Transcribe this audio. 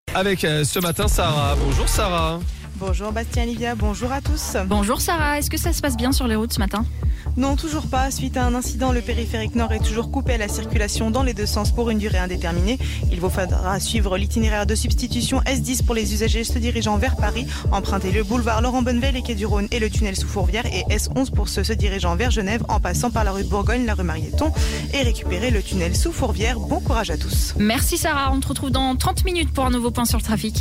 Avec ce matin Sarah. Bonjour Sarah. Bonjour Bastien Olivia, bonjour à tous. Bonjour Sarah, est-ce que ça se passe bien sur les routes ce matin ? Non, toujours pas. Suite à un incident, le périphérique nord est toujours coupé à la circulation dans les deux sens pour une durée indéterminée. Il vous faudra suivre l'itinéraire de substitution S10 pour les usagers se dirigeant vers Paris, emprunter le boulevard Laurent Bonnevel, les quais du Rhône et le tunnel sous Fourvière, et S11 pour ceux se dirigeant vers Genève en passant par la rue de Bourgogne, la rue Marieton et récupérer le tunnel sous Fourvière. Bon courage à tous. Merci Sarah, on te retrouve dans 30 minutes pour un nouveau point sur le trafic.